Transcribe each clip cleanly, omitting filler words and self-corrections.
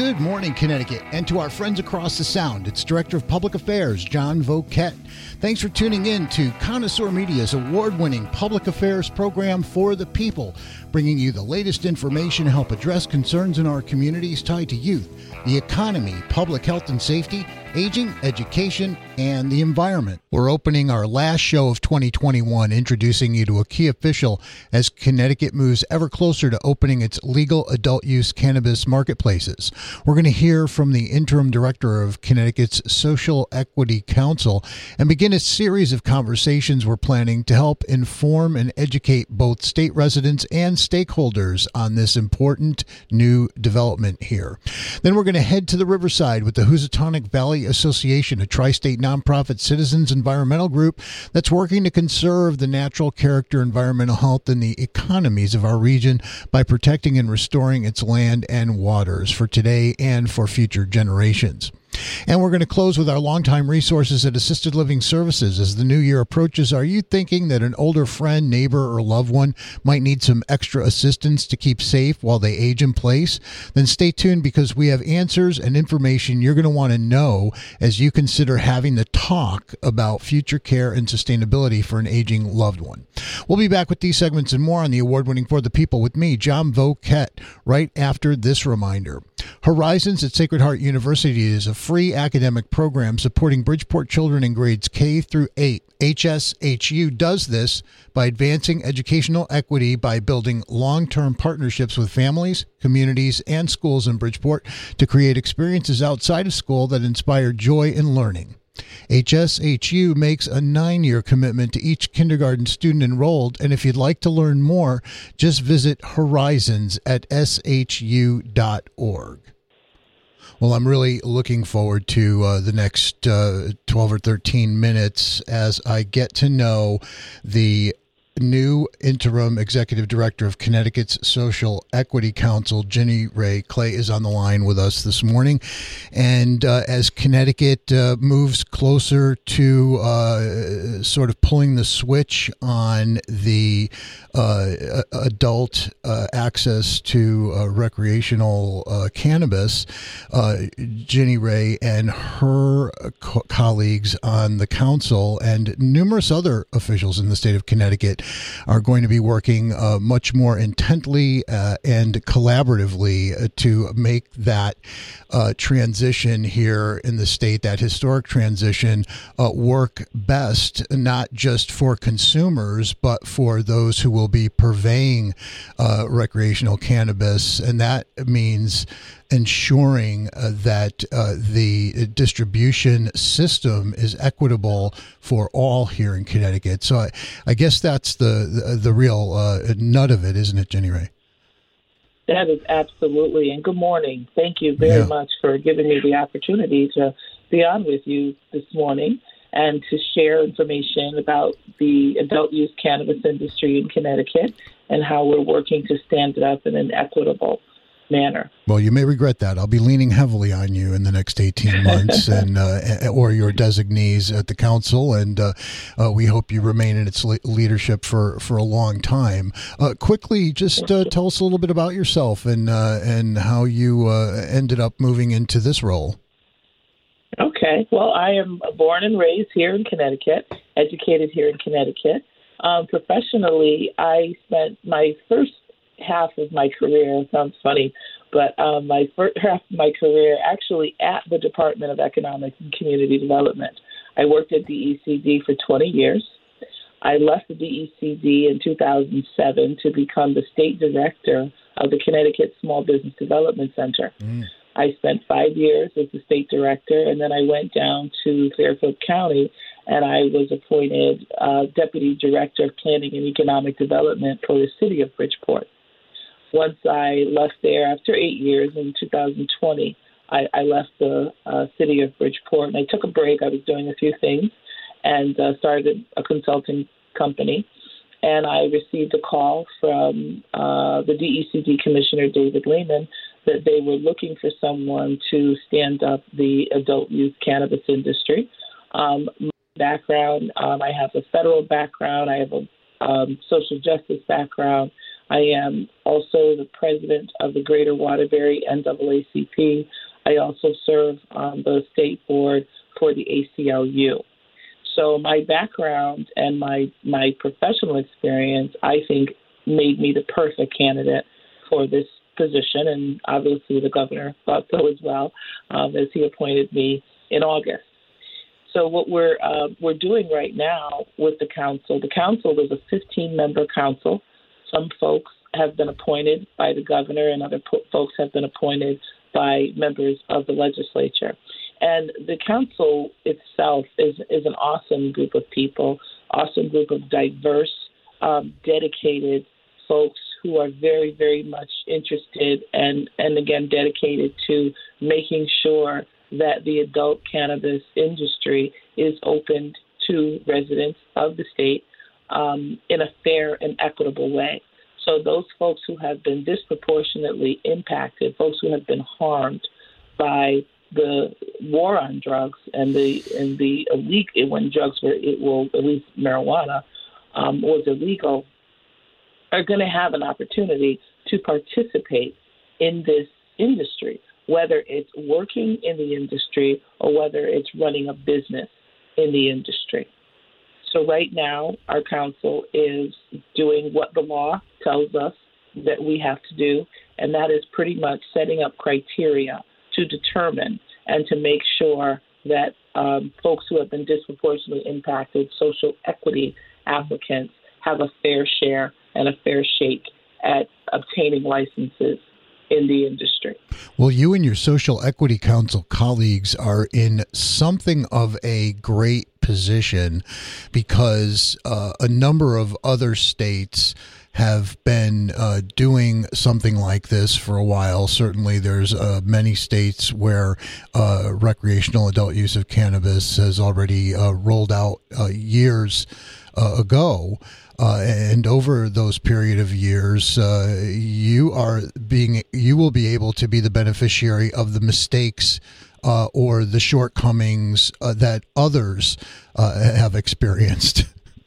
Good morning, Connecticut, and to our friends across the Sound, it's Director of Public Affairs, John Voket. Thanks for tuning in to Connoisseur Media's award-winning public affairs program for the people, bringing you the latest information to help address concerns in our communities tied to youth, the economy, public health and safety, aging, education, and the environment. We're opening our last show of 2021, introducing you to a key official as Connecticut moves ever closer to opening its legal adult use cannabis marketplaces. We're going to hear from the interim director of Connecticut's Social Equity Council and begin a series of conversations we're planning to help inform and educate both state residents and stakeholders on this important new development here. Then we're going to head to the Riverside with the Housatonic Valley Association, a tri-state nonprofit citizens environmental group that's working to conserve the natural character, environmental health, and the economies of our region by protecting and restoring its land and waters for today and for future generations. And we're going to close with our longtime resources at Assisted Living Services. As the new year approaches, are you thinking that an older friend, neighbor, or loved one might need some extra assistance to keep safe while they age in place? Then stay tuned, because we have answers and information you're going to want to know as you consider having the talk about future care and sustainability for an aging loved one. We'll be back with these segments and more on the award-winning For the People with me, John Voket, right after this reminder. Horizons at Sacred Heart University is a free academic program supporting Bridgeport children in grades K through 8. HSHU does this by advancing educational equity by building long-term partnerships with families, communities, and schools in Bridgeport to create experiences outside of school that inspire joy in learning. HSHU makes a 9-year commitment to each kindergarten student enrolled, and if you'd like to learn more, just visit Horizons at shu.org. Well, I'm really looking forward to the next 12 or 13 minutes as I get to know the new interim executive director of Connecticut's Social Equity Council. Ginny Ray Clay is on the line with us this morning. And as Connecticut moves closer to sort of pulling the switch on the adult access to recreational cannabis, Ginny Ray and her colleagues on the council and numerous other officials in the state of Connecticut are going to be working much more intently and collaboratively to make that transition here in the state, that historic transition, work best, not just for consumers, but for those who will be purveying recreational cannabis. And that means ensuring that the distribution system is equitable for all here in Connecticut. So I guess that's the real nut of it, isn't it, Ginny Ray? That is absolutely. And good morning. Thank you very much for giving me the opportunity to be on with you this morning and to share information about the adult use cannabis industry in Connecticut and how we're working to stand it up in an equitable manner. Well, you may regret that. I'll be leaning heavily on you in the next 18 months and or your designees at the council, and we hope you remain in its leadership for a long time. Quickly, just tell us a little bit about yourself and how you ended up moving into this role. Okay. Well, I am born and raised here in Connecticut, educated here in Connecticut. Professionally, I spent my first half of my career, sounds funny, but my first half of my career actually at the Department of Economic and Community Development. I worked at DECD for 20 years. I left the DECD in 2007 to become the state director of the Connecticut Small Business Development Center. I spent 5 years as the state director, and then I went down to Fairfield County, and I was appointed Deputy Director of Planning and Economic Development for the city of Bridgeport. Once I left there after 8 years in 2020, I left the city of Bridgeport, and I took a break. I was doing a few things and started a consulting company. And I received a call from the DECD Commissioner, David Lehman, that they were looking for someone to stand up the adult use cannabis industry. My background, I have a federal background. I have a social justice background. I am also the president of the Greater Waterbury NAACP. I also serve on the state board for the ACLU. So my background and my professional experience, I think, made me the perfect candidate for this position, and obviously the governor thought so as well, as he appointed me in August. So what we're doing right now with the council is a 15-member council. Some folks have been appointed by the governor, and other folks have been appointed by members of the legislature. And the council itself is an awesome group of people, awesome group of diverse, dedicated folks who are very, very much interested and again, dedicated to making sure that the adult cannabis industry is opened to residents of the state in a fair and equitable way. So those folks who have been disproportionately impacted, folks who have been harmed by the war on drugs and the illegal, when drugs were, at least marijuana was illegal, are going to have an opportunity to participate in this industry, whether it's working in the industry or whether it's running a business in the industry. So right now, our council is doing what the law tells us that we have to do, and that is pretty much setting up criteria to determine and to make sure that folks who have been disproportionately impacted, social equity applicants, have a fair share and a fair shake at obtaining licenses in the industry. Well, you and your Social Equity Council colleagues are in something of a great position because a number of other states have been doing something like this for a while. Certainly there's many states where recreational adult use of cannabis has already rolled out years ago. And over those period of years, you will be able to be the beneficiary of the mistakes or the shortcomings that others have experienced.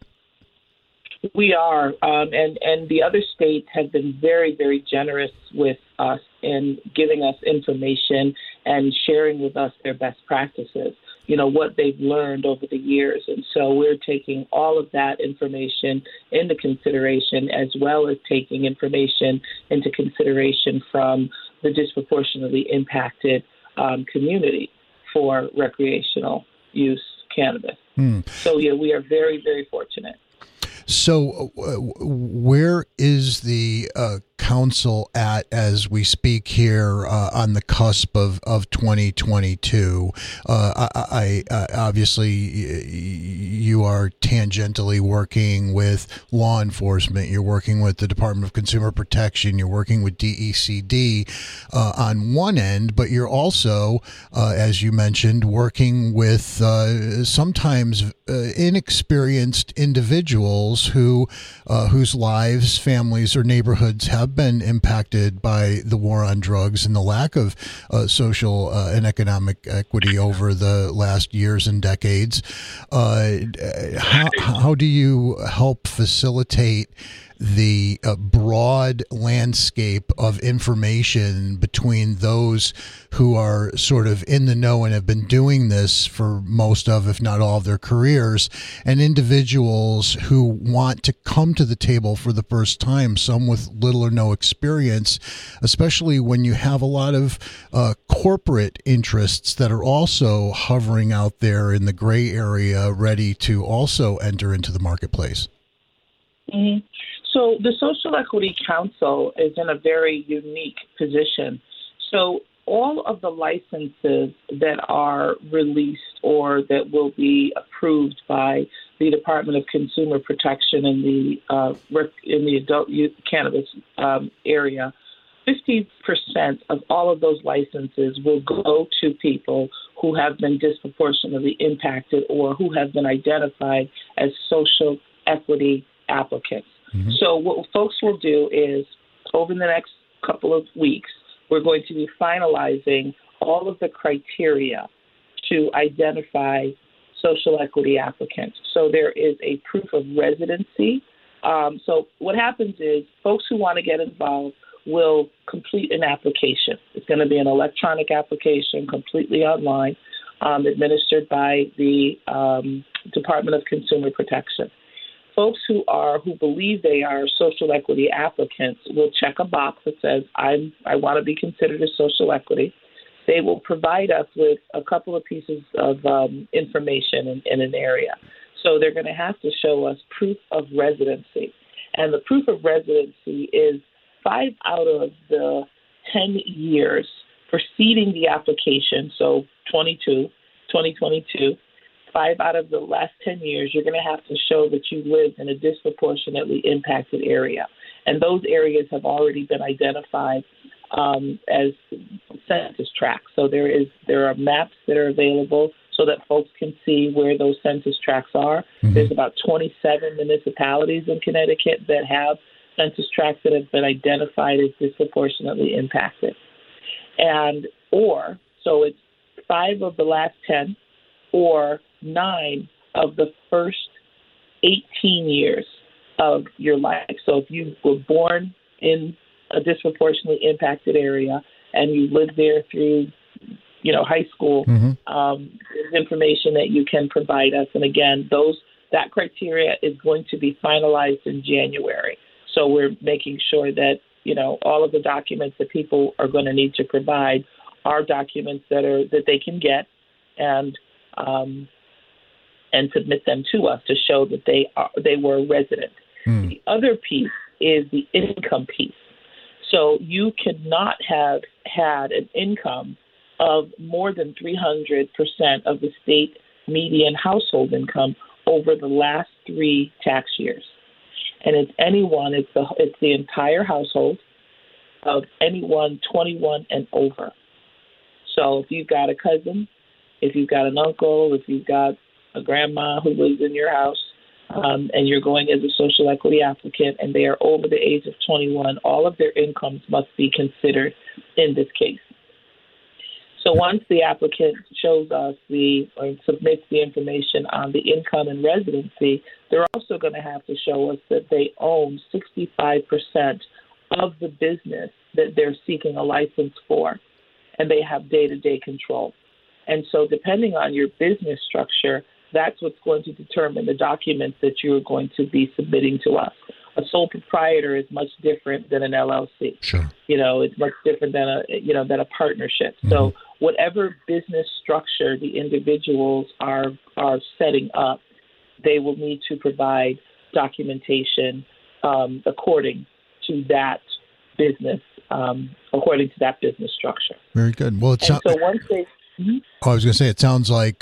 We are, and the other states have been very, very generous with us in giving us information and sharing with us their best practices, what they've learned over the years. And so we're taking all of that information into consideration, as well as taking information into consideration from the disproportionately impacted community for recreational use cannabis. So, we are very, very fortunate. So where is the council at as we speak here on the cusp of 2022? I obviously you are tangentially working with law enforcement. You're working with the Department of Consumer Protection. You're working with DECD on one end, but you're also, as you mentioned, working with sometimes inexperienced individuals whose lives, families, or neighborhoods have been impacted by the war on drugs and the lack of social and economic equity over the last years and decades. How do you help facilitate the broad landscape of information between those who are sort of in the know and have been doing this for most of, if not all of their careers, and individuals who want to come to the table for the first time, some with little or no experience, especially when you have a lot of corporate interests that are also hovering out there in the gray area, ready to also enter into the marketplace? Mm-hmm. So the Social Equity Council is in a very unique position. So all of the licenses that are released or that will be approved by the Department of Consumer Protection in the adult use cannabis area, 50% of all of those licenses will go to people who have been disproportionately impacted or who have been identified as social equity applicants. Mm-hmm. So what folks will do is, over the next couple of weeks, we're going to be finalizing all of the criteria to identify social equity applicants. So there is a proof of residency So what happens is folks who want to get involved will complete an application. It's going to be an electronic application, completely online, administered by the Department of Consumer Protection. Folks who believe they are social equity applicants will check a box that says, I want to be considered a social equity. They will provide us with a couple of pieces of information in an area. So they're going to have to show us proof of residency. And the proof of residency is 5 out of the 10 years preceding the application, so 2022, 5 out of the last 10 years, you're going to have to show that you lived in a disproportionately impacted area. And those areas have already been identified as census tracts. So there are maps that are available so that folks can see where those census tracts are. Mm-hmm. There's about 27 municipalities in Connecticut that have census tracts that have been identified as disproportionately impacted. So it's 5 of the last 10 or 9 of the first 18 years of your life. So if you were born in a disproportionately impacted area and you lived there through, high school, there's information that you can provide us. And again, that criteria is going to be finalized in January. So we're making sure that, all of the documents that people are going to need to provide are documents that they can get and submit them to us to show that they were a resident. The other piece is the income piece. So you cannot have had an income of more than 300% of the state median household income over the last 3 tax years. And it's the entire household of anyone 21 and over. So if you've got a cousin, if you've got an uncle, if you've got a grandma who lives in your house, and you're going as a social equity applicant and they are over the age of 21, all of their incomes must be considered in this case. So once the applicant shows us or submits the information on the income and residency, they're also going to have to show us that they own 65% of the business that they're seeking a license for, and they have day-to-day control. And so depending on your business structure, that's what's going to determine the documents that you're going to be submitting to us. A sole proprietor is much different than an LLC. Sure. It's much different than a partnership. Mm-hmm. So whatever business structure the individuals are setting up, they will need to provide documentation according to that business structure. Very good. Well, so once they I was going to say, it sounds like,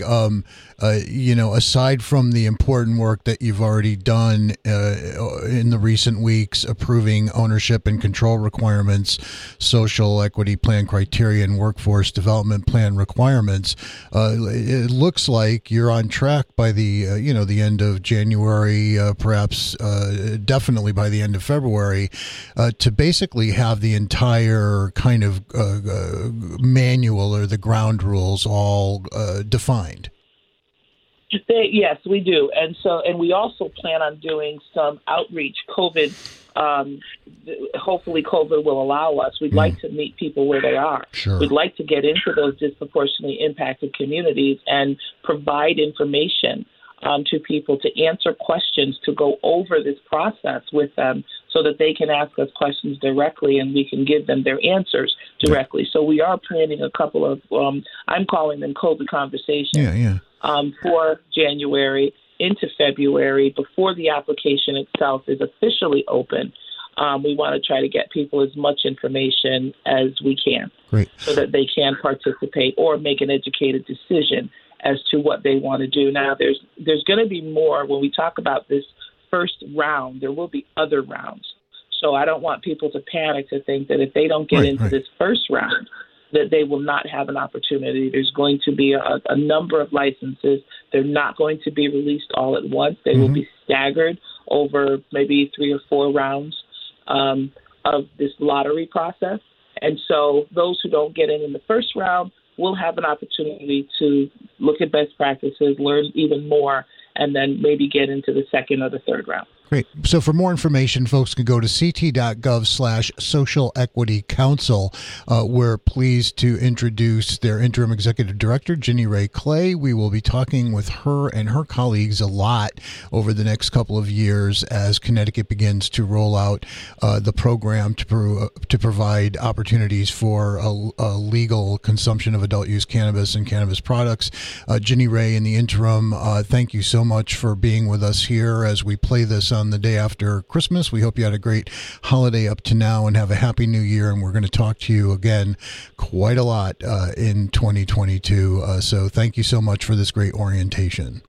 aside from the important work that you've already done in the recent weeks, approving ownership and control requirements, social equity plan criteria, and workforce development plan requirements, it looks like you're on track by the end of January, perhaps definitely by the end of February, to basically have the entire kind of manual or the ground rules all defined. Yes, we do. And we also plan on doing some outreach. Hopefully COVID will allow us. We'd like to meet people where they are. Sure. We'd like to get into those disproportionately impacted communities and provide information to people, to answer questions, to go over this process with them so that they can ask us questions directly and we can give them their answers directly. So we are planning a couple of, I'm calling them COVID conversations for January into February before the application itself is officially open. We want to try to get people as much information as we can. Great. So that they can participate or make an educated decision as to what they want to do. Now, there's going to be more when we talk about this first round. There will be other rounds. So I don't want people to panic to think that if they don't get into this first round, that they will not have an opportunity. There's going to be a number of licenses. They're not going to be released all at once. They will be staggered over maybe 3 or 4 rounds of this lottery process. And so those who don't get in the first round will have an opportunity to look at best practices, learn even more, and then maybe get into the second or the third round. Great. So for more information, folks can go to ct.gov/social equity council. We're pleased to introduce their interim executive director, Ginny Ray Clay. We will be talking with her and her colleagues a lot over the next couple of years as Connecticut begins to roll out the program to provide opportunities for a legal consumption of adult use cannabis and cannabis products. Ginny Ray, in the interim, thank you so much for being with us here as we play this on the day after Christmas. We hope you had a great holiday up to now and have a happy new year. And we're going to talk to you again quite a lot in 2022. So thank you so much for this great orientation.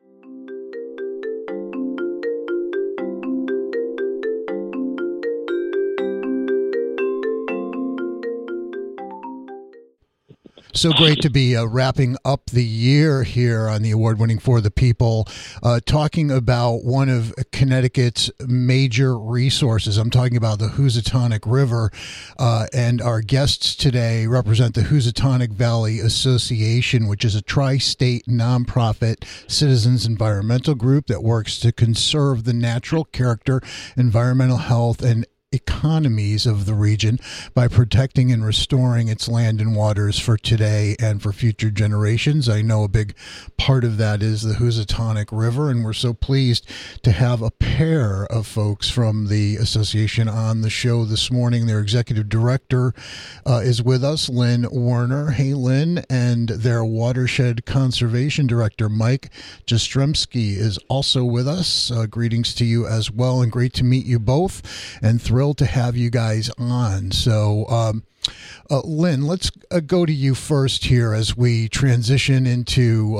So great to be wrapping up the year here on the award-winning For the People, talking about one of Connecticut's major resources. I'm talking about the Housatonic River, and our guests today represent the Housatonic Valley Association, which is a tri-state nonprofit citizens environmental group that works to conserve the natural character, environmental health, and economies of the region by protecting and restoring its land and waters for today and for future generations. I know a big part of that is the Housatonic River, and we're so pleased to have a pair of folks from the association on the show this morning. Their executive director is with us, Lynn Werner. Hey, Lynn. And their watershed conservation director, Mike Jastrzemski, is also with us. Greetings to you as well, and great to meet you both, and thrilled to have you guys on. So, Lynn, let's go to you first here as we transition into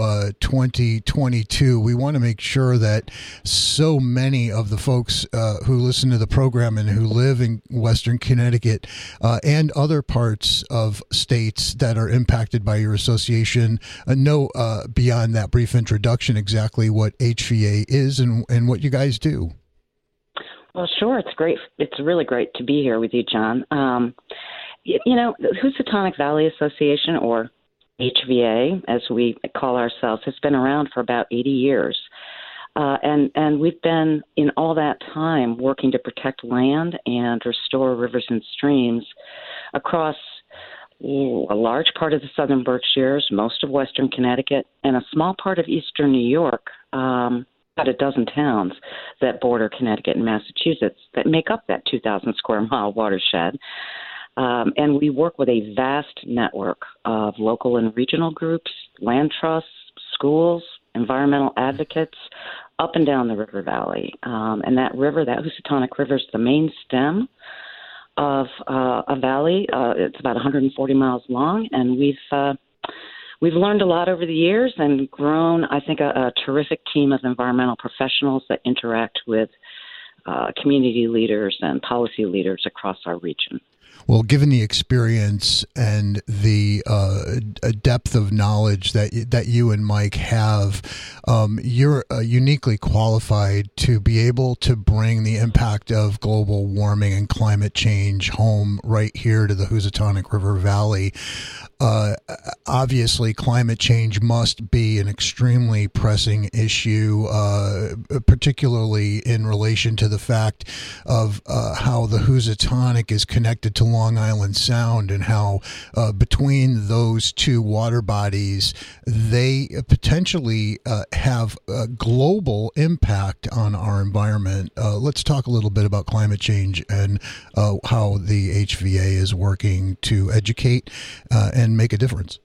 2022. We want to make sure that so many of the folks who listen to the program and who live in Western Connecticut and other parts of states that are impacted by your association know beyond that brief introduction exactly what HVA is and what you guys do. Well, sure. It's great. It's really great to be here with you, John. The Housatonic Valley Association, or HVA, as we call ourselves, has been around for about 80 years. And we've been, in all that time, working to protect land and restore rivers and streams across a large part of the southern Berkshires, most of western Connecticut, and a small part of eastern New York, about a dozen towns that border Connecticut and Massachusetts that make up that 2,000 square mile watershed. And we work with a vast network of local and regional groups, land trusts, schools, environmental advocates up and down the river valley. And that river, that Housatonic River, is the main stem of a valley. It's about 140 miles long, and we've learned a lot over the years and grown, I think, a terrific team of environmental professionals that interact with community leaders and policy leaders across our region. Well, given the experience and the depth of knowledge that you and Mike have, you're uniquely qualified to be able to bring the impact of global warming and climate change home right here to the Housatonic River Valley. Obviously, climate change must be an extremely pressing issue, particularly in relation to the fact of how the Housatonic is connected to Long Island Sound and how between those two water bodies, they potentially have a global impact on our environment. Let's talk a little bit about climate change and how the HVA is working to educate and make a difference.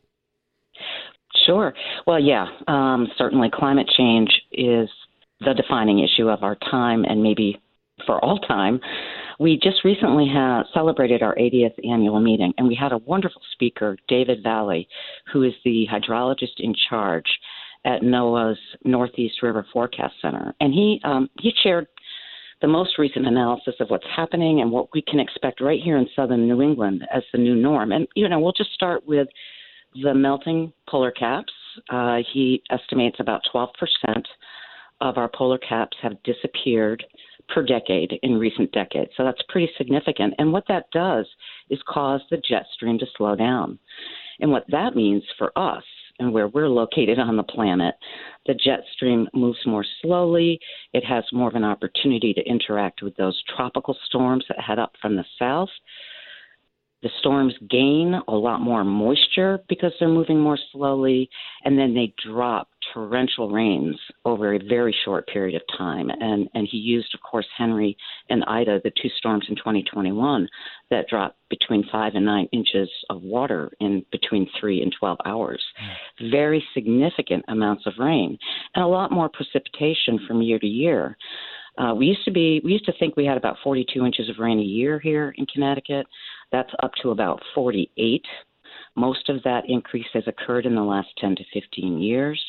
Sure. Well, yeah, certainly climate change is the defining issue of our time and maybe for all time. We just recently celebrated our 80th annual meeting, and we had a wonderful speaker, David Valley, who is the hydrologist in charge at NOAA's Northeast River Forecast Center. And he shared the most recent analysis of what's happening and what we can expect right here in southern New England as the new norm. And, we'll just start with the melting polar caps. He estimates about 12% of our polar caps have disappeared per decade in recent decades. So that's pretty significant. And what that does is cause the jet stream to slow down. And what that means for us and where we're located on the planet, the jet stream moves more slowly. It has more of an opportunity to interact with those tropical storms that head up from the south. The storms gain a lot more moisture because they're moving more slowly, and then they drop torrential rains over a very short period of time. And he used, of course, Henry and Ida, the two storms in 2021, that dropped between 5 and 9 inches of water in between 3 and 12 hours. Very significant amounts of rain, and a lot more precipitation from year to year. We used to think we had about 42 inches of rain a year here in Connecticut. That's up to about 48. Most of that increase has occurred in the last 10 to 15 years.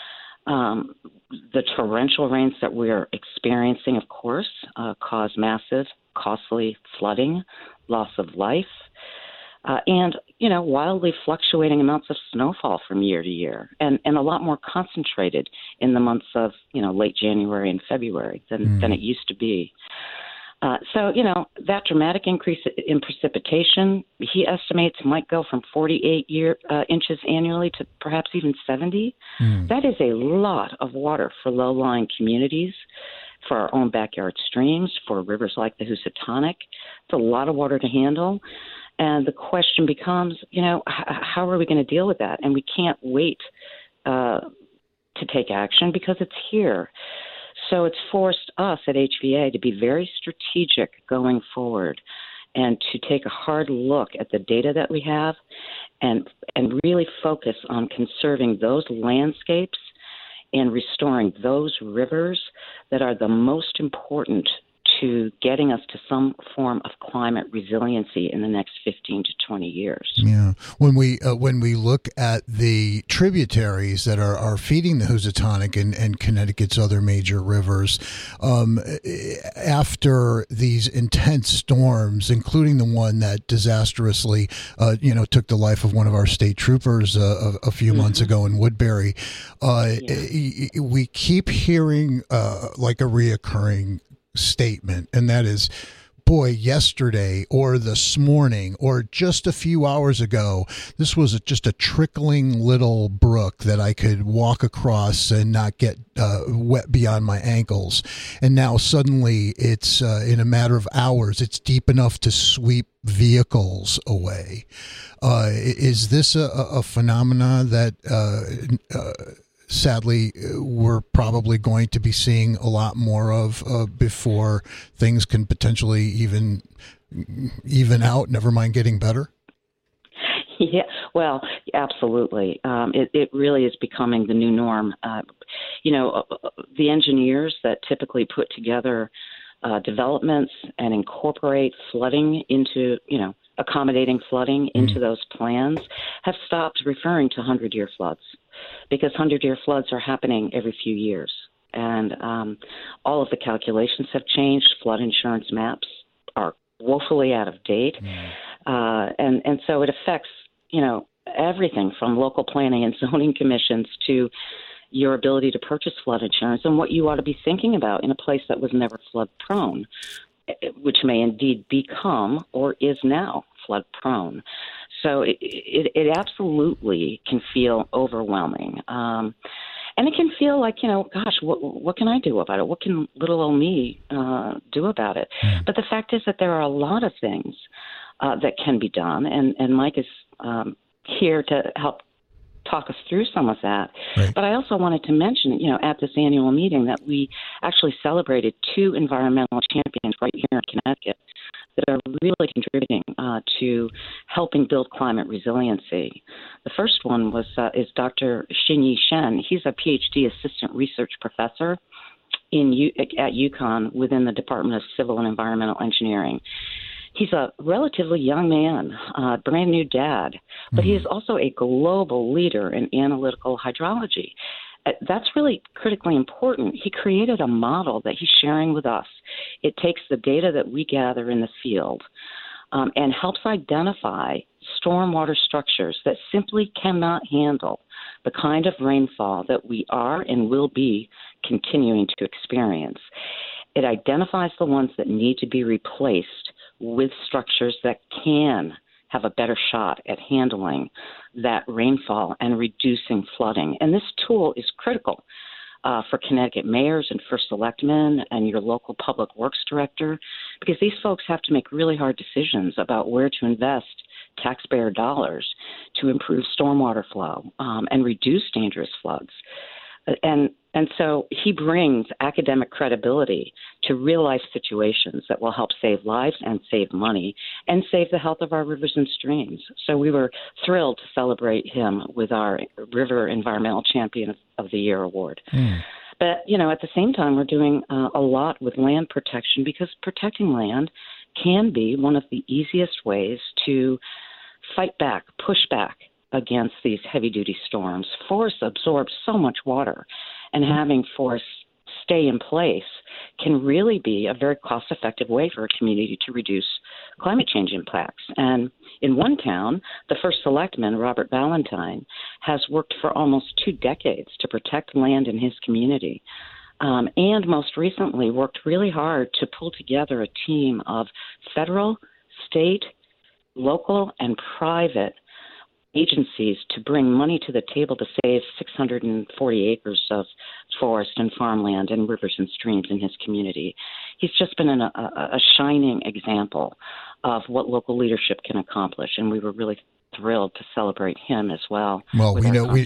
The torrential rains that we're experiencing, of course, cause massive, costly flooding, loss of life, and, wildly fluctuating amounts of snowfall from year to year, and a lot more concentrated in the months of, late January and February than it used to be. So, that dramatic increase in precipitation, he estimates, might go from 48 inches annually to perhaps even 70. That is a lot of water for low-lying communities, for our own backyard streams, for rivers like the Housatonic. It's a lot of water to handle. And the question becomes, how are we going to deal with that? And we can't wait to take action because it's here. So it's forced us at HVA to be very strategic going forward and to take a hard look at the data that we have and really focus on conserving those landscapes and restoring those rivers that are the most important to getting us to some form of climate resiliency in the next 15 to 20 years. Yeah. When we look at the tributaries that are feeding the Housatonic and Connecticut's other major rivers, after these intense storms, including the one that disastrously, took the life of one of our state troopers a few months ago in Woodbury, we keep hearing like a reoccurring statement, and that is, boy, yesterday or this morning or just a few hours ago, this was just a trickling little brook that I could walk across and not get wet beyond my ankles. And now suddenly it's in a matter of hours, it's deep enough to sweep vehicles away. Is this a phenomena that sadly we're probably going to be seeing a lot more of before things can potentially even out, never mind getting better? Yeah, well, absolutely. It really is becoming the new norm. The engineers that typically put together developments and incorporate flooding into, accommodating flooding into those plans have stopped referring to 100-year floods, because 100-year floods are happening every few years. And all of the calculations have changed. Flood insurance maps are woefully out of date. And so it affects, everything from local planning and zoning commissions to your ability to purchase flood insurance and what you ought to be thinking about in a place that was never flood prone, which may indeed become or is now flood prone. So it absolutely can feel overwhelming. And it can feel like, gosh, what can I do about it? What can little old me do about it? But the fact is that there are a lot of things that can be done. And Mike is here to help talk us through some of that. Right. But I also wanted to mention, at this annual meeting that we actually celebrated 2 environmental champions right here in Connecticut that are really contributing to helping build climate resiliency. The first one is Dr. Xinyi Shen. He's a PhD assistant research professor at UConn within the Department of Civil and Environmental Engineering. He's a relatively young man, brand new dad, but he is also a global leader in analytical hydrology. That's really critically important. He created a model that he's sharing with us. It takes the data that we gather in the field and helps identify stormwater structures that simply cannot handle the kind of rainfall that we are and will be continuing to experience. It identifies the ones that need to be replaced with structures that can have a better shot at handling that rainfall and reducing flooding. And this tool is critical for Connecticut mayors and first selectmen and your local public works director, because these folks have to make really hard decisions about where to invest taxpayer dollars to improve stormwater flow and reduce dangerous floods. And so he brings academic credibility to real-life situations that will help save lives and save money and save the health of our rivers and streams. So we were thrilled to celebrate him with our River Environmental Champion of the Year award. But, at the same time, we're doing a lot with land protection, because protecting land can be one of the easiest ways to fight back, push back against these heavy-duty storms. Forests absorb so much water, and having forests stay in place can really be a very cost-effective way for a community to reduce climate change impacts. And in one town, the first selectman, Robert Valentine, has worked for almost 2 decades to protect land in his community. And most recently worked really hard to pull together a team of federal, state, local, and private agencies to bring money to the table to save 640 acres of forest and farmland and rivers and streams in his community. He's just been a shining example of what local leadership can accomplish, and we were really thrilled to celebrate him as well. Well,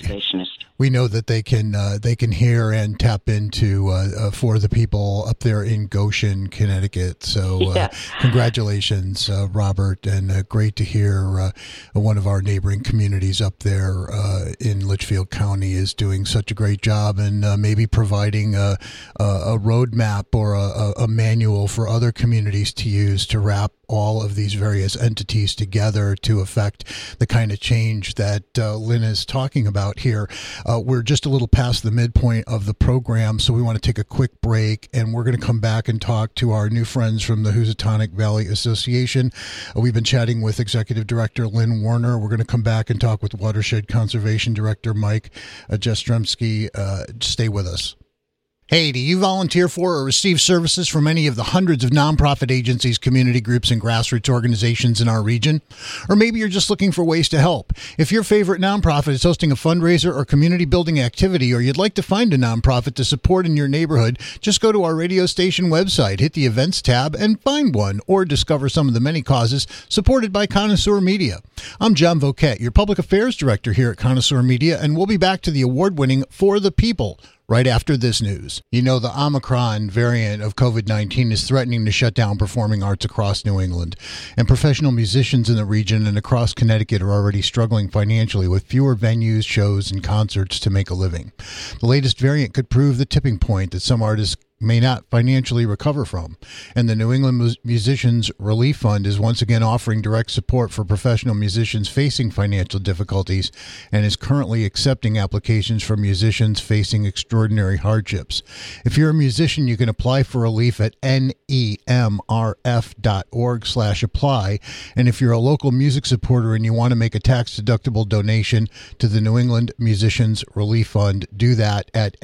we know that they can hear and tap into for the people up there in Goshen, Connecticut. So congratulations, Robert, and great to hear one of our neighboring communities up there in Litchfield County is doing such a great job, and maybe providing a roadmap or a manual for other communities to use to wrap all of these various entities together to affect the kind of change that Lynn is talking about here. We're just a little past the midpoint of the program, so we want to take a quick break, and we're going to come back and talk to our new friends from the Housatonic Valley Association. We've been chatting with Executive Director Lynn Warner. We're going to come back and talk with Watershed Conservation Director Mike Jastrzemski. Stay with us. Hey, do you volunteer for or receive services from any of the hundreds of nonprofit agencies, community groups, and grassroots organizations in our region? Or maybe you're just looking for ways to help. If your favorite nonprofit is hosting a fundraiser or community building activity, or you'd like to find a nonprofit to support in your neighborhood, just go to our radio station website, hit the events tab, and find one, or discover some of the many causes supported by Connoisseur Media. I'm John Voquette, your Public Affairs Director here at Connoisseur Media, and we'll be back to the award-winning For the People right after this news. You know, the Omicron variant of COVID-19 is threatening to shut down performing arts across New England, and professional musicians in the region and across Connecticut are already struggling financially with fewer venues, shows, and concerts to make a living. The latest variant could prove the tipping point that some artists may not financially recover from. And the New England Musicians Relief Fund is once again offering direct support for professional musicians facing financial difficulties and is currently accepting applications for musicians facing extraordinary hardships. If you're a musician, you can apply for relief at nemrf.org/apply. And if you're a local music supporter and you want to make a tax-deductible donation to the New England Musicians Relief Fund, do that at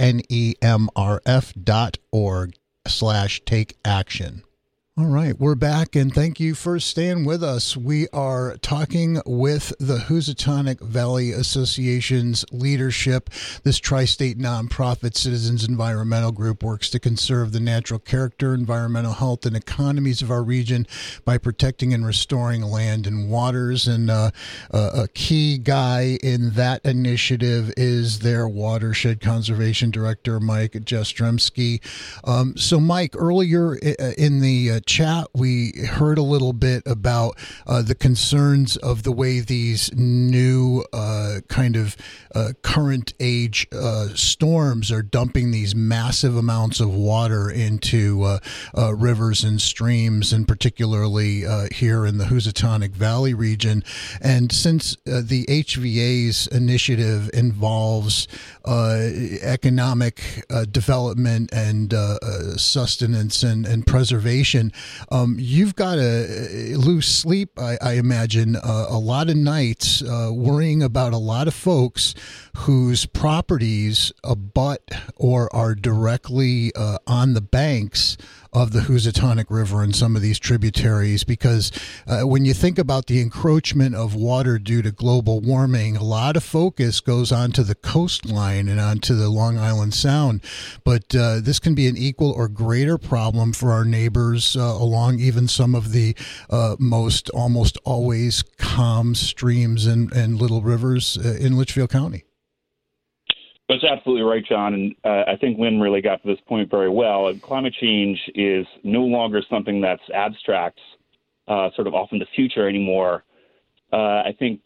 nemrf.org/take action. All right, we're back, and thank you for staying with us. We are talking with the Housatonic Valley Association's leadership. This tri-state nonprofit Citizens Environmental Group works to conserve the natural character, environmental health, and economies of our region by protecting and restoring land and waters. And a key guy in that initiative is their Watershed Conservation Director, Mike Jastrzemski. So, Mike, earlier in the chat, we heard a little bit about the concerns of the way these new current age storms are dumping these massive amounts of water into rivers and streams, and particularly here in the Housatonic Valley region. And since the HVA's initiative involves economic development and sustenance and preservation, you've got to lose sleep, I imagine, a lot of nights worrying about a lot of folks whose properties abut or are directly on the banks of the Housatonic River and some of these tributaries, because when you think about the encroachment of water due to global warming, a lot of focus goes onto the coastline and onto the Long Island Sound. But this can be an equal or greater problem for our neighbors along even some of the most almost always calm streams and little rivers in Litchfield County. That's absolutely right, John. And I think Lynn really got to this point very well. Climate change is no longer something that's abstract, sort of off in the future anymore. I think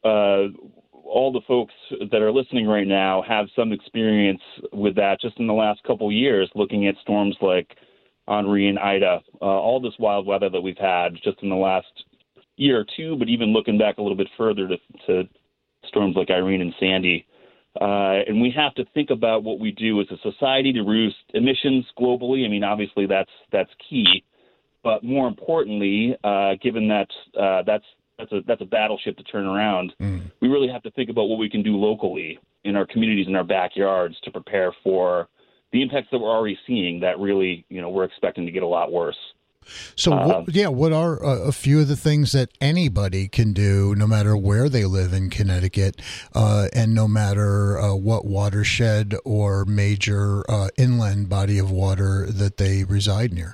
all the folks that are listening right now have some experience with that just in the last couple of years, looking at storms like Henri and Ida, all this wild weather that we've had just in the last year or two, but even looking back a little bit further to storms like Irene and Sandy. And we have to think about what we do as a society to reduce emissions globally. I mean, obviously that's key, but more importantly, given that that's a battleship to turn around, we really have to think about what we can do locally in our communities, in our backyards, to prepare for the impacts that we're already seeing. That really, we're expecting to get a lot worse. So, what are a few of the things that anybody can do, no matter where they live in Connecticut, and no matter what watershed or major inland body of water that they reside near?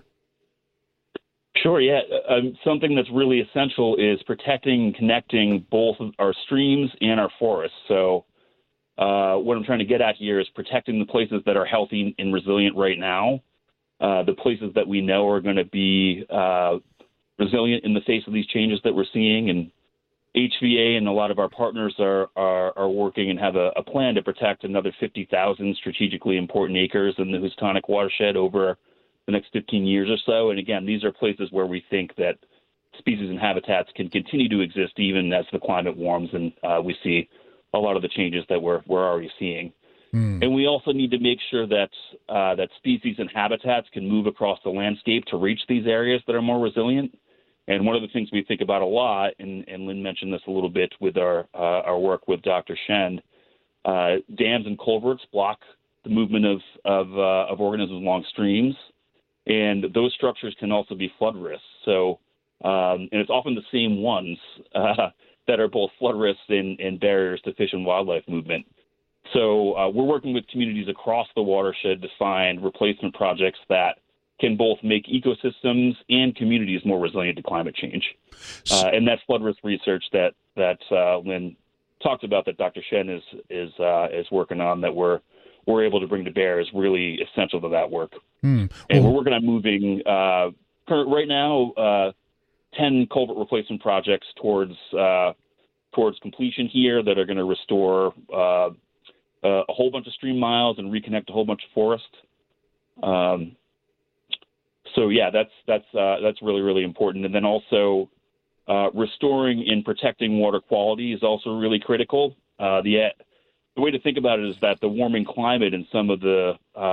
Sure, yeah. Something that's really essential is protecting and connecting both our streams and our forests. So what I'm trying to get at here is protecting the places that are healthy and resilient right now. The places that we know are going to be resilient in the face of these changes that we're seeing. And HVA and a lot of our partners are working and have a plan to protect another 50,000 strategically important acres in the Housatonic watershed over the next 15 years or so. And again, these are places where we think that species and habitats can continue to exist even as the climate warms and we see a lot of the changes that we're already seeing. And we also need to make sure that that species and habitats can move across the landscape to reach these areas that are more resilient. And one of the things we think about a lot, and Lynn mentioned this a little bit with our work with Dr. Shen, dams and culverts block the movement of organisms along streams, and those structures can also be flood risks. So, and it's often the same ones that are both flood risks and barriers to fish and wildlife movement. So we're working with communities across the watershed to find replacement projects that can both make ecosystems and communities more resilient to climate change. And that flood risk research that Lynn talked about, that Dr. Shen is working on, that we're able to bring to bear, is really essential to that work. And we're working on moving right now 10 culvert replacement projects towards completion here that are going to restore a whole bunch of stream miles and reconnect a whole bunch of forest. So yeah, that's really, really important. And then also restoring and protecting water quality is also really critical. The way to think about it is that the warming climate and some of the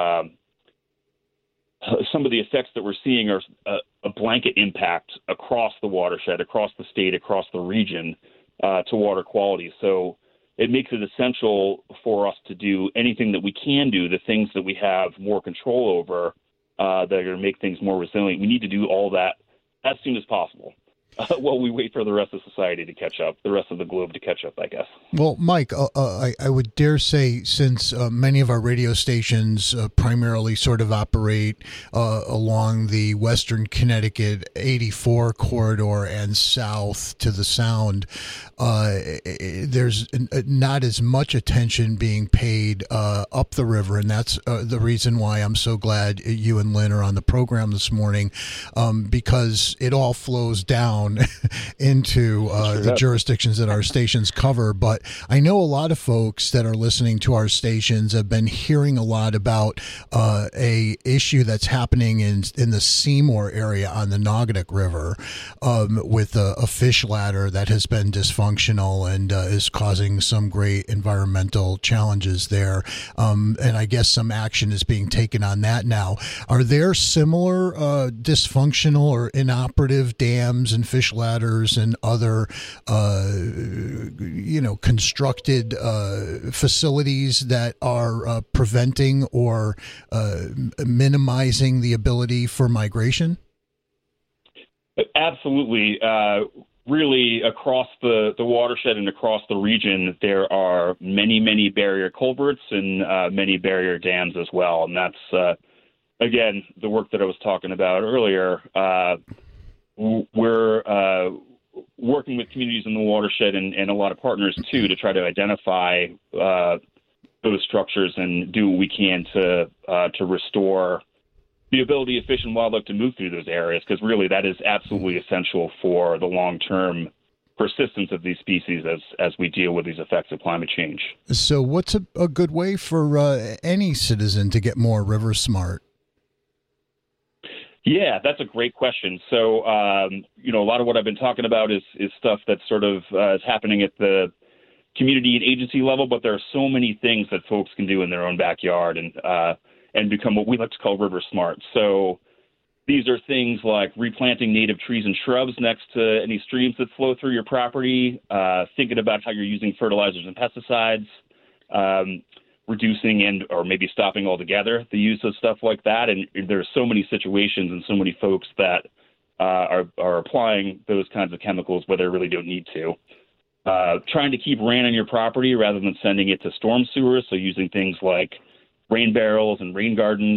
effects that we're seeing are a blanket impact across the watershed, across the state, across the region to water quality. So it makes it essential for us to do anything that we can do, the things that we have more control over that are going to make things more resilient. We need to do all that as soon as possible while we wait for the rest of society to catch up, the rest of the globe to catch up, I guess. Well, Mike, I would dare say, since many of our radio stations primarily sort of operate along the Western Connecticut 84 corridor and south to the Sound, there's not as much attention being paid up the river, and that's the reason why I'm so glad you and Lynn are on the program this morning, because it all flows down into the jurisdictions that our stations cover. But I know a lot of folks that are listening to our stations have been hearing a lot about a issue that's happening in the Seymour area on the Naugatuck River with a fish ladder that has been dysfunctional and is causing some great environmental challenges there. And I guess some action is being taken on that now. Are there similar dysfunctional or inoperative dams and fish ladders and other, constructed facilities that are preventing or minimizing the ability for migration? Absolutely. Really, across the watershed and across the region, there are many, many barrier culverts and many barrier dams as well. And that's, again, the work that I was talking about earlier. We're working with communities in the watershed and a lot of partners, too, to try to identify those structures and do what we can to restore the ability of fish and wildlife to move through those areas, because really that is absolutely essential for the long-term persistence of these species as we deal with these effects of climate change. So what's a good way for any citizen to get more river smart? Yeah, that's a great question. So, a lot of what I've been talking about is stuff that sort of is happening at the community and agency level, but there are so many things that folks can do in their own backyard and become what we like to call river smart. So these are things like replanting native trees and shrubs next to any streams that flow through your property, thinking about how you're using fertilizers and pesticides, reducing or maybe stopping altogether the use of stuff like that. And there's so many situations and so many folks that are applying those kinds of chemicals where they really don't need to. Trying to keep rain on your property rather than sending it to storm sewers, so using things like rain barrels and rain gardens.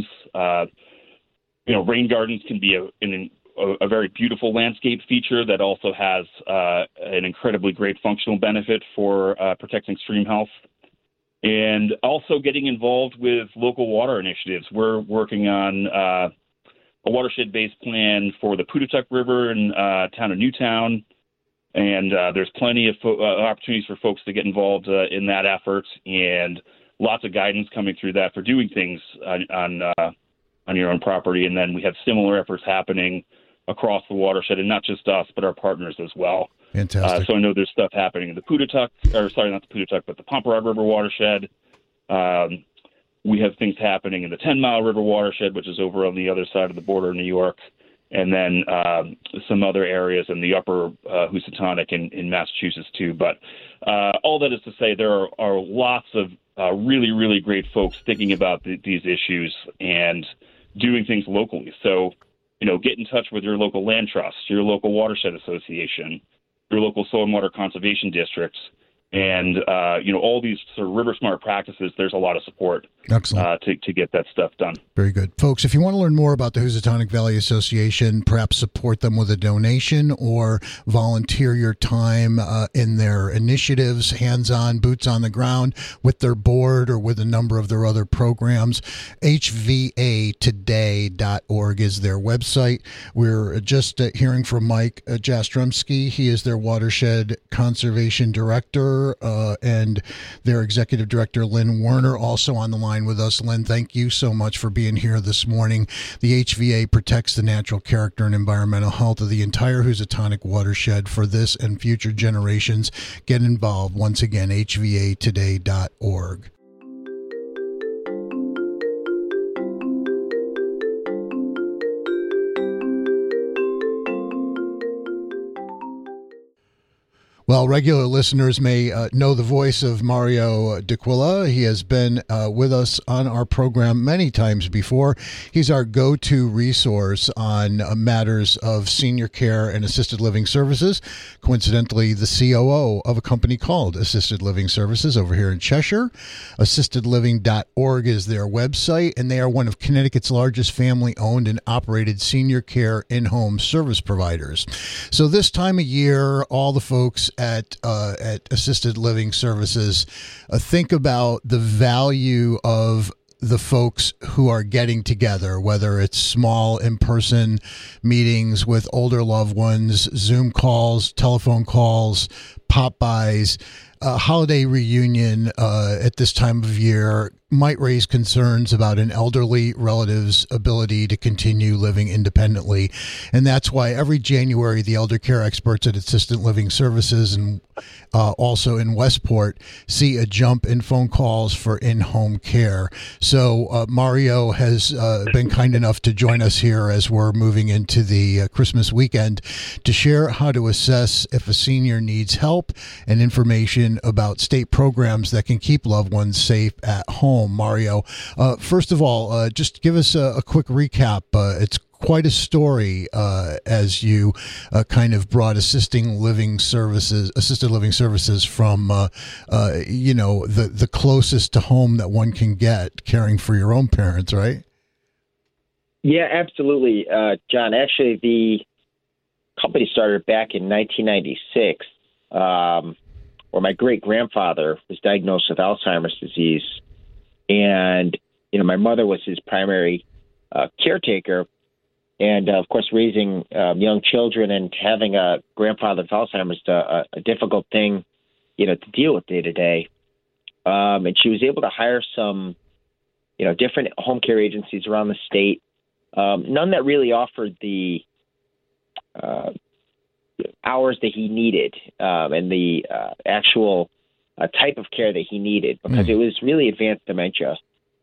Rain gardens can be a very beautiful landscape feature that also has an incredibly great functional benefit for protecting stream health. And also getting involved with local water initiatives. We're working on a watershed-based plan for the Putatuck River in town of Newtown. And there's plenty of opportunities for folks to get involved in that effort, and lots of guidance coming through that for doing things on your own property. And then we have similar efforts happening across the watershed, and not just us, but our partners as well. Fantastic. So I know there's stuff happening in the Putatuck, not the Putatuck, but the Pomperaug River watershed. We have things happening in the 10 Mile River watershed, which is over on the other side of the border in New York. And then some other areas in the upper Housatonic in Massachusetts, too. But all that is to say, there are lots of really, really great folks thinking about these issues and doing things locally. So, get in touch with your local land trust, your local watershed association, your local soil and water conservation districts, and, all these sort of river smart practices. There's a lot of support. Excellent. To get that stuff done. Very good. Folks, if you want to learn more about the Housatonic Valley Association, perhaps support them with a donation or volunteer your time in their initiatives, hands-on, boots on the ground with their board or with a number of their other programs, hvatoday.org is their website. We're just hearing from Mike Jastremski. He is their Watershed Conservation Director, and their Executive Director, Lynn Werner, also on the line with us. Lynn, thank you so much for being here this morning. The HVA protects the natural character and environmental health of the entire Housatonic watershed for this and future generations. Get involved. Once again, hvatoday.org. Well, regular listeners may know the voice of Mario D'Aquila. He has been with us on our program many times before. He's our go-to resource on matters of senior care and assisted living services. Coincidentally, the COO of a company called Assisted Living Services over here in Cheshire. AssistedLiving.org is their website, and they are one of Connecticut's largest family-owned and operated senior care in-home service providers. So this time of year, all the folks at Assisted Living Services think about the value of the folks who are getting together, whether it's small in-person meetings with older loved ones, Zoom calls, telephone calls, pop-bys, holiday reunion at this time of year, might raise concerns about an elderly relative's ability to continue living independently. And that's why every January, the elder care experts at Assisted Living Services and also in Westport see a jump in phone calls for in-home care. So Mario has been kind enough to join us here as we're moving into the Christmas weekend to share how to assess if a senior needs help and information about state programs that can keep loved ones safe at home. Mario, first of all, just give us a quick recap. It's quite a story as you kind of brought assisted living services from the closest to home that one can get, caring for your own parents, right? Yeah, absolutely, John. Actually, the company started back in 1996, where my great-grandfather was diagnosed with Alzheimer's disease. And, my mother was his primary caretaker. And, of course, raising young children and having a grandfather with Alzheimer's is a difficult thing, to deal with day to day. And she was able to hire some, different home care agencies around the state, none that really offered the hours that he needed and the actual type of care that he needed, because it was really advanced dementia.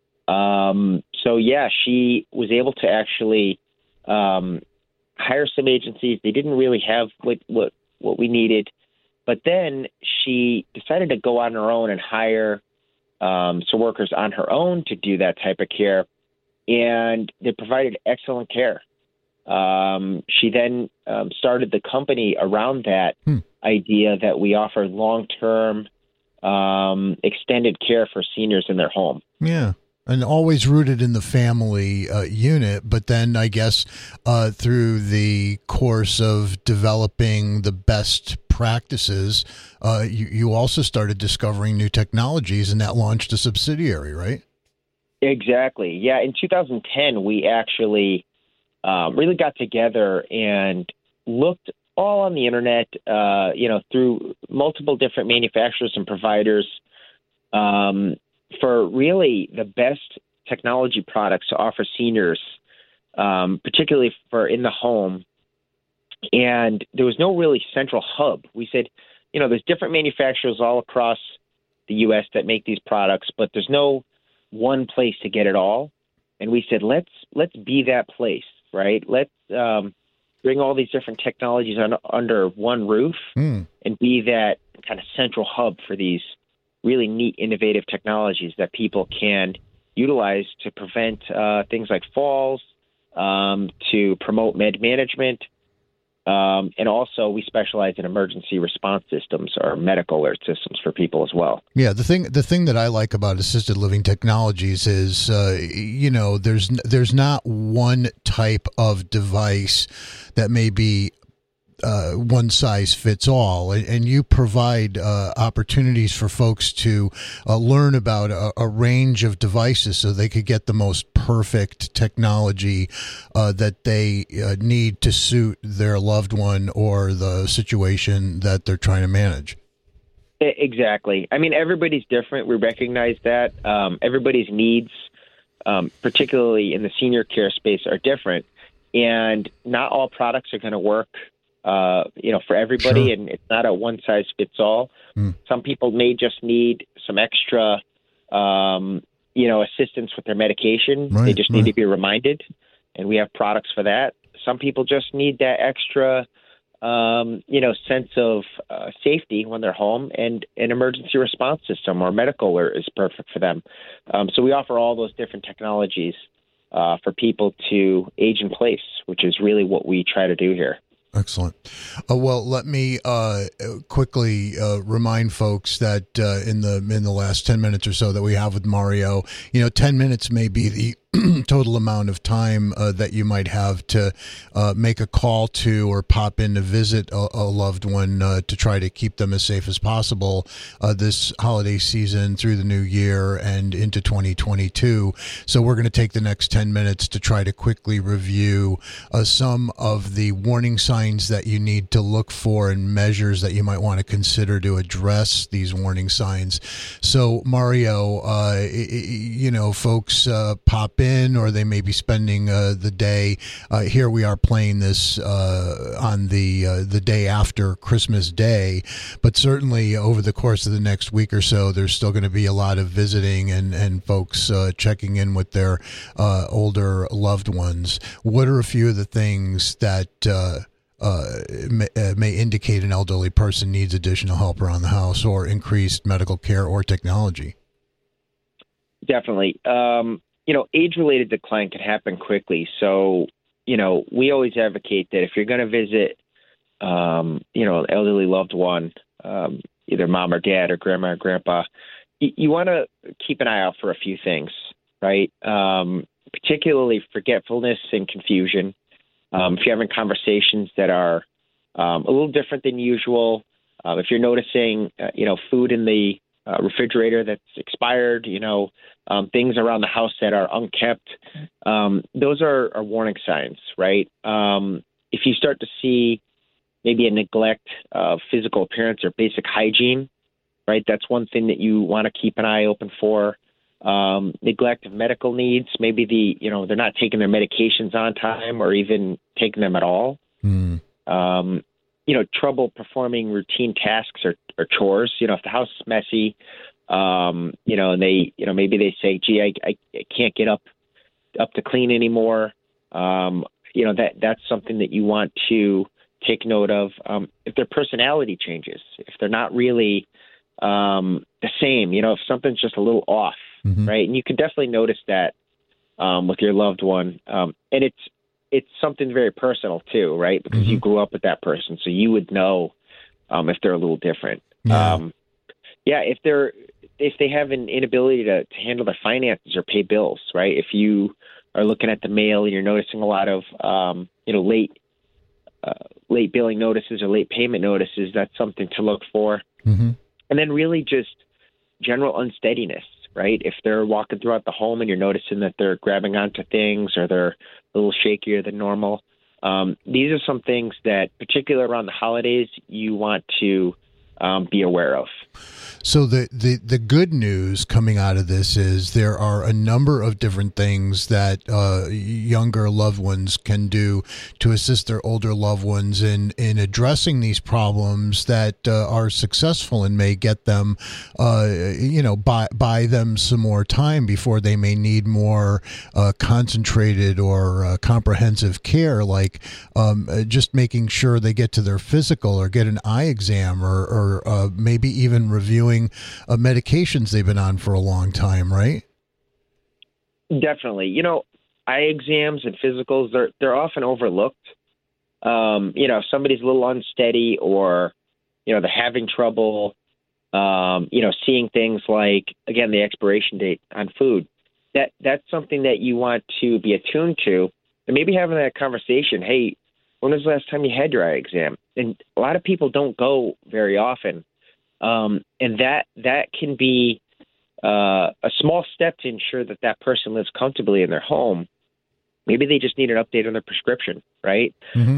She was able to actually hire some agencies. They didn't really have what we needed, but then she decided to go on her own and hire some workers on her own to do that type of care, and they provided excellent care. She then started the company around that idea that we offer long-term extended care for seniors in their home. Yeah. And always rooted in the family unit, but then I guess through the course of developing the best practices, you also started discovering new technologies, and that launched a subsidiary, right? Exactly. Yeah. In 2010, we actually really got together and looked all on the internet, through multiple different manufacturers and providers, for really the best technology products to offer seniors, particularly for in the home. And there was no really central hub. We said, there's different manufacturers all across the U.S. that make these products, but there's no one place to get it all. And we said, let's be that place, right? Let's bring all these different technologies under one roof and be that kind of central hub for these really neat, innovative technologies that people can utilize to prevent things like falls, to promote med management. And also we specialize in emergency response systems or medical alert systems for people as well. Yeah. The thing that I like about assisted living technologies is, there's not one type of device that may be one size fits all, and you provide opportunities for folks to learn about a range of devices so they could get the most perfect technology that they need to suit their loved one or the situation that they're trying to manage. Exactly. I mean, everybody's different. We recognize that. Everybody's needs, particularly in the senior care space, are different, and not all products are going to work for everybody, sure. And it's not a one-size-fits-all. Some people may just need some extra, assistance with their medication. Right, they just need to be reminded, and we have products for that. Some people just need that extra, sense of safety when they're home, and an emergency response system or medical alert is perfect for them. So we offer all those different technologies for people to age in place, which is really what we try to do here. Excellent. Well, let me quickly remind folks that in the last 10 minutes or so that we have with Mario, 10 minutes may be total amount of time that you might have to make a call to or pop in to visit a loved one to try to keep them as safe as possible this holiday season through the new year and into 2022. So we're going to take the next 10 minutes to try to quickly review some of the warning signs that you need to look for and measures that you might want to consider to address these warning signs. So Mario, folks pop in, or they may be spending the day. Here we are playing this on the day after Christmas Day, but certainly over the course of the next week or so, there's still going to be a lot of visiting and folks checking in with their older loved ones. What are a few of the things that may indicate an elderly person needs additional help around the house or increased medical care or technology? Definitely. Age-related decline can happen quickly. So, we always advocate that if you're going to visit, an elderly loved one, either mom or dad or grandma or grandpa, you want to keep an eye out for a few things, right? Particularly forgetfulness and confusion. If you're having conversations that are a little different than usual, if you're noticing, food in the refrigerator that's expired, things around the house that are unkept, those are warning signs, right? If you start to see maybe a neglect of physical appearance or basic hygiene, right, that's one thing that you want to keep an eye open for. Neglect of medical needs, maybe they're not taking their medications on time or even taking them at all. Trouble performing routine tasks or chores. If the house is messy, and they, maybe they say, gee, I can't get up to clean anymore. That's something that you want to take note of. If their personality changes, if they're not really the same, if something's just a little off, right? And you can definitely notice that with your loved one. And it's something very personal too, right? Because you grew up with that person, so you would know if they're a little different. If they have an inability to handle their finances or pay bills, right? If you are looking at the mail and you're noticing a lot of late billing notices or late payment notices, that's something to look for. And then really just general unsteadiness, right? If they're walking throughout the home and you're noticing that they're grabbing onto things or they're a little shakier than normal, these are some things that, particularly around the holidays, you want to be aware of. So the good news coming out of this is there are a number of different things that younger loved ones can do to assist their older loved ones in addressing these problems that are successful and may get them, buy them some more time before they may need more concentrated or comprehensive care, like just making sure they get to their physical or get an eye exam or maybe even reviewing medications they've been on for a long time, right? Definitely. Eye exams and physicals, they're often overlooked. If somebody's a little unsteady or, they're having trouble, seeing things like, again, the expiration date on food, that's something that you want to be attuned to and maybe having that conversation. Hey, when was the last time you had your eye exam? And a lot of people don't go very often. And that can be a small step to ensure that person lives comfortably in their home. Maybe they just need an update on their prescription, right?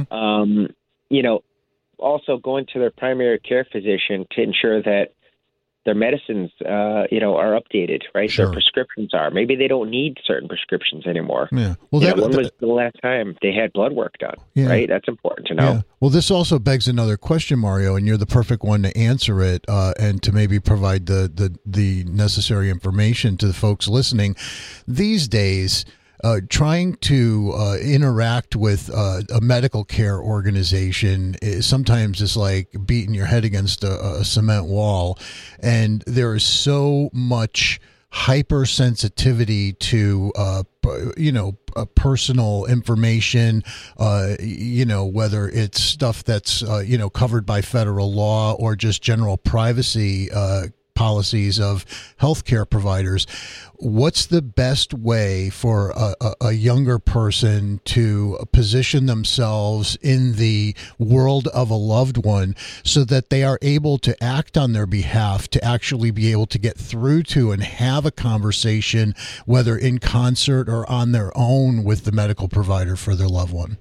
Also going to their primary care physician to ensure that their medicines, are updated, right? Sure. Their prescriptions are. Maybe they don't need certain prescriptions anymore. Yeah. Well, when was the last time they had blood work done, right? That's important to know. Yeah. Well, this also begs another question, Mario, and you're the perfect one to answer it and to maybe provide the necessary information to the folks listening. These days, trying to interact with a medical care organization sometimes is like beating your head against a cement wall. And there is so much hypersensitivity to, personal information, whether it's stuff that's, covered by federal law or just general privacy policies of healthcare providers. What's the best way for a younger person to position themselves in the world of a loved one so that they are able to act on their behalf, to actually be able to get through to and have a conversation, whether in concert or on their own, with the medical provider for their loved one?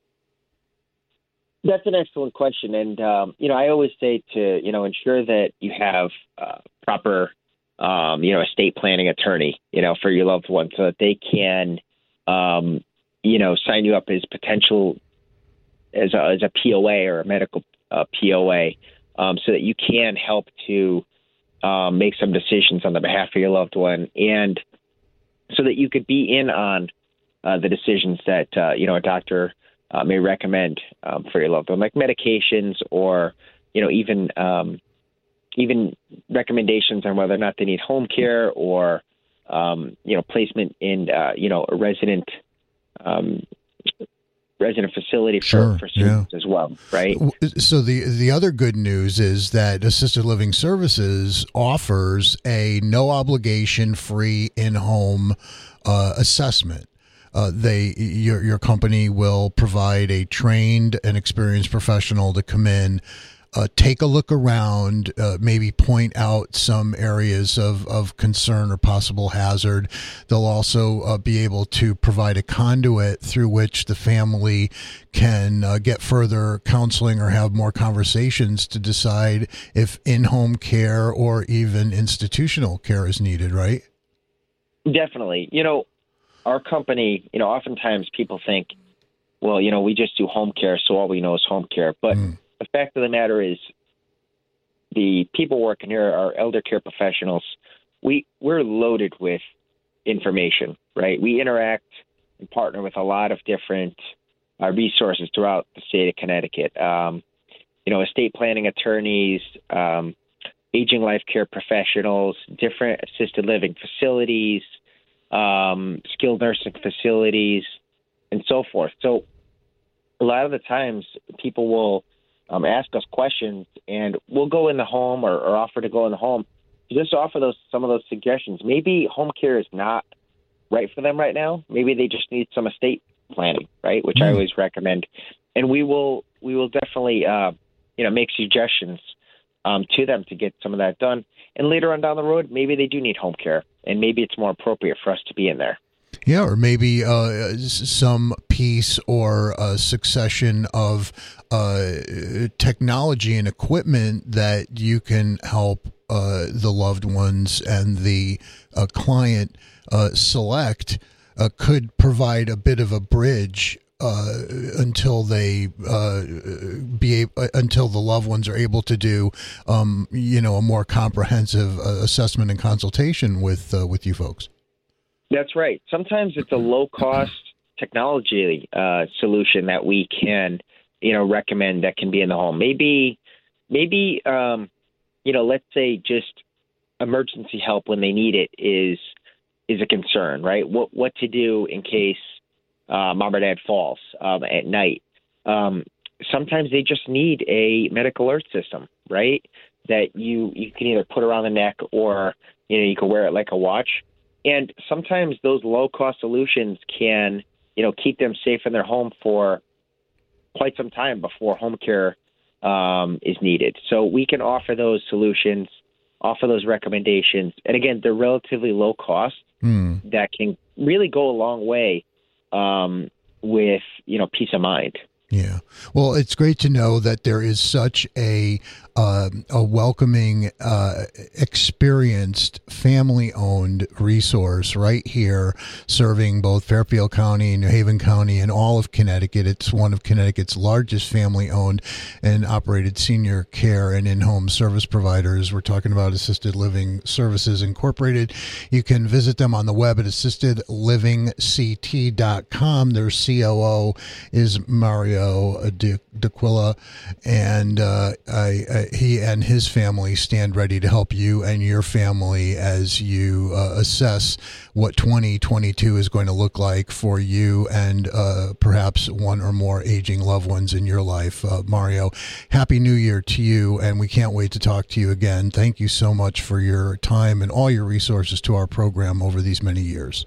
That's an excellent question. And, I always say to, ensure that you have proper, estate planning attorney, for your loved one so that they can, sign you up as potential as a POA or a medical POA so that you can help to make some decisions on the behalf of your loved one, and so that you could be in on the decisions that, a doctor may recommend for your loved one, like medications or, even recommendations on whether or not they need home care or, placement in, a resident facility for students as well, right? So the other good news is that Assisted Living Services offers a no obligation free in-home assessment. Your company will provide a trained and experienced professional to come in, take a look around, maybe point out some areas of concern or possible hazard. They'll also be able to provide a conduit through which the family can get further counseling or have more conversations to decide if in-home care or even institutional care is needed, right? Definitely. Our company, oftentimes people think, well, we just do home care, so all we know is home care. But the fact of the matter is the people working here are elder care professionals. We're loaded with information, right? We interact and partner with a lot of different resources throughout the state of Connecticut. Estate planning attorneys, aging life care professionals, different assisted living facilities, skilled nursing facilities, and so forth. So a lot of the times people will ask us questions, and we'll go in the home or offer to go in the home to just offer some of those suggestions. Maybe home care is not right for them right now. Maybe they just need some estate planning, right, which I always recommend. And we will definitely make suggestions to them to get some of that done. And later on down the road, maybe they do need home care, and maybe it's more appropriate for us to be in there. Yeah, or maybe some piece or a succession of technology and equipment that you can help the loved ones and the client select could provide a bit of a bridge until until the loved ones are able to do a more comprehensive assessment and consultation with you folks. That's right. Sometimes it's a low-cost technology solution that we can, recommend that can be in the home. Maybe, let's say just emergency help when they need it is a concern, right? What to do in case mom or dad falls at night. Sometimes they just need a medical alert system, right? That you can either put around the neck or, you can wear it like a watch. And sometimes those low-cost solutions can, keep them safe in their home for quite some time before home care is needed. So we can offer those solutions, offer those recommendations. And again, they're relatively low cost that can really go a long way with, peace of mind. Yeah. Well, it's great to know that there is such a welcoming, experienced, family-owned resource right here serving both Fairfield County, New Haven County, and all of Connecticut. It's one of Connecticut's largest family-owned and operated senior care and in-home service providers. We're talking about Assisted Living Services Incorporated. You can visit them on the web at assistedlivingct.com. Their COO is Mario D'Aquila, and he and his family stand ready to help you and your family as you assess what 2022 is going to look like for you and perhaps one or more aging loved ones in your life. Mario, Happy New Year to you, and we can't wait to talk to you again. Thank you so much for your time and all your resources to our program over these many years.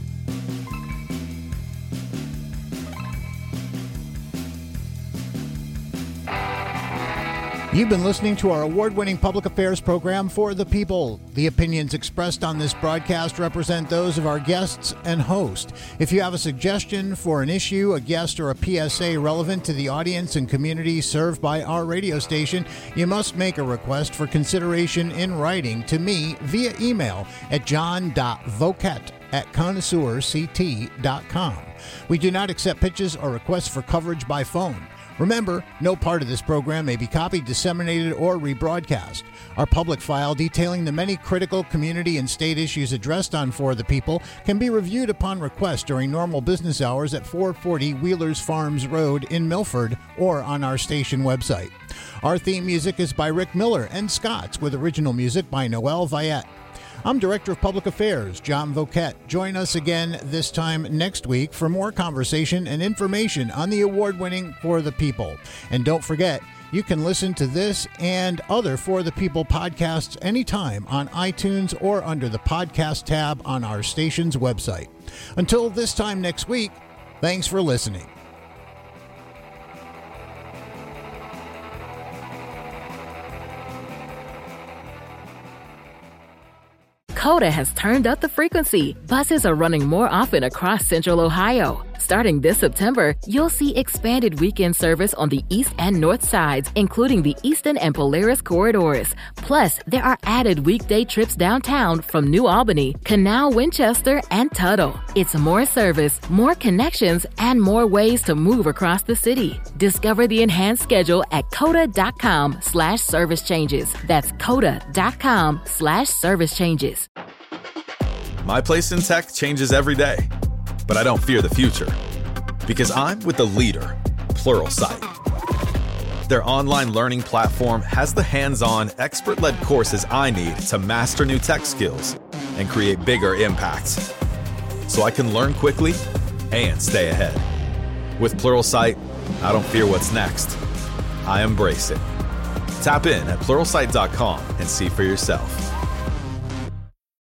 You've been listening to our award-winning public affairs program For the People. The opinions expressed on this broadcast represent those of our guests and host. If you have a suggestion for an issue, a guest, or a PSA relevant to the audience and community served by our radio station, you must make a request for consideration in writing to me via email at john.voket@connoisseurct.com. We do not accept pitches or requests for coverage by phone. Remember, no part of this program may be copied, disseminated, or rebroadcast. Our public file detailing the many critical community and state issues addressed on For the People can be reviewed upon request during normal business hours at 440 Wheelers Farms Road in Milford or on our station website. Our theme music is by Rick Miller and Scott's, with original music by Noel Viette. I'm Director of Public Affairs, John Voket. Join us again this time next week for more conversation and information on the award-winning For the People. And don't forget, you can listen to this and other For the People podcasts anytime on iTunes or under the podcast tab on our station's website. Until this time next week, thanks for listening. Coda has turned up the frequency. Buses are running more often across Central Ohio. Starting this September, you'll see expanded weekend service on the east and north sides, including the Easton and Polaris corridors. Plus, there are added weekday trips downtown from New Albany, Canal, Winchester, and Tuttle. It's more service, more connections, and more ways to move across the city. Discover the enhanced schedule at coda.com/service changes. That's coda.com/service changes. My place in tech changes every day, but I don't fear the future because I'm with the leader, Pluralsight. Their online learning platform has the hands-on, expert-led courses I need to master new tech skills and create bigger impacts, so I can learn quickly and stay ahead. With Pluralsight, I don't fear what's next. I embrace it. Tap in at pluralsight.com and see for yourself.